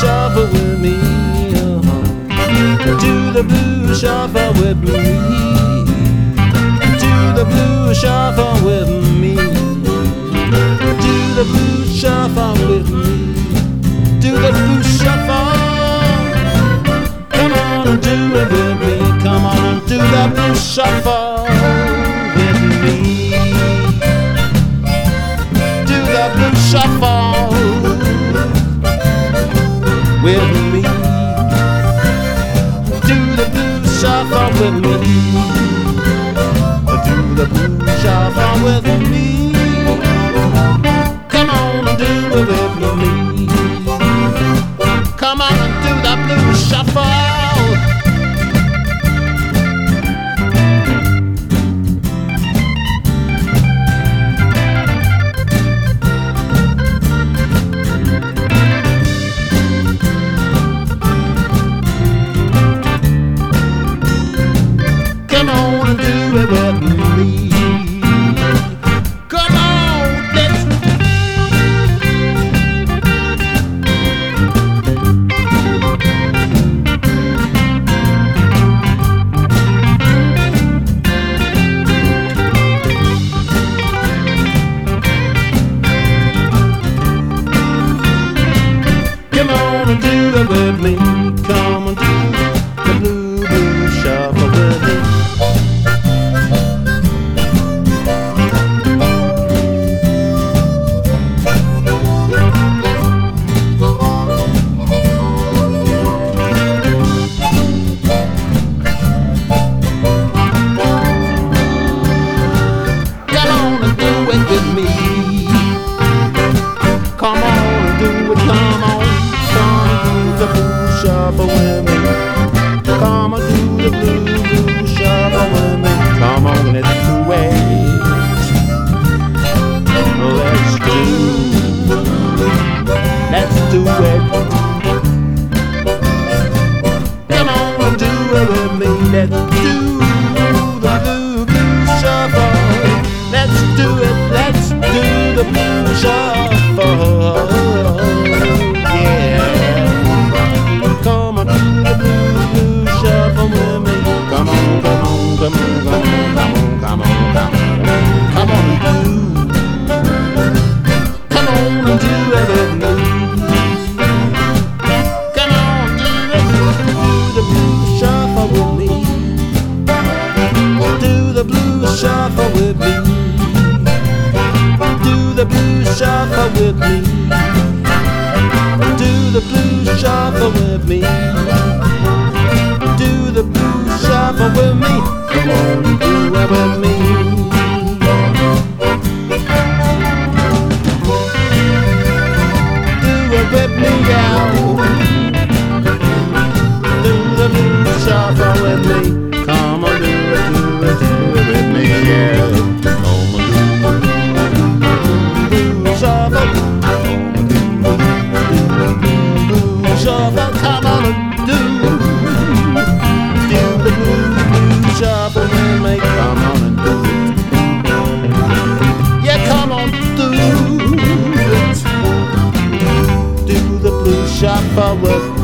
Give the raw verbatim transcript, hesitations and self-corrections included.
shuffle with me. Uh-huh. Do the blues shuffle with me. Do the blues shuffle with me. Do the blues shuffle with me. Do the blues shuffle. Come on and do it with me. Come on and do the blues shuffle with me. Do the blues shuffle with me. Do the blues shuffle with me. Do the blues shuffle with me. Come on and do it with me. Come on and do the blues shuffle. Come on and do it with me. Come on, let's. Come on and do it with me. Come and do the blue, blue shuffle with me. Come on and do it, come on. Come and do the blue shuffle with me. Come and do the blue, blue shuffle with me. Come on, let's do it. Let's do Let's do it. Come on and do it with me. Let's do the blue, blue shuffle. Let's do it, let's do the blue shuffle. Yeah. Come on, do the blue, blue shuffle with me. Come on, come on, come on, come on, come on, come on, come on, come on, do. Come on and do it with me. Come on, do it, do the blue shuffle with me. Do the blue shuffle with me. Do the blues shuffle with me. Do the blues shuffle with me. Do the blues shuffle with me. Come on, do it with me. Do it with me, yeah. Do the blues shuffle with me. Come on, do it, do it, do it with me, yeah. Come on, do it. Shuffle, shuffle, come on and do, do the blue, blue shuffle with me. Come on and do it. Yeah, come on, do it. Do the blue shuffle with me.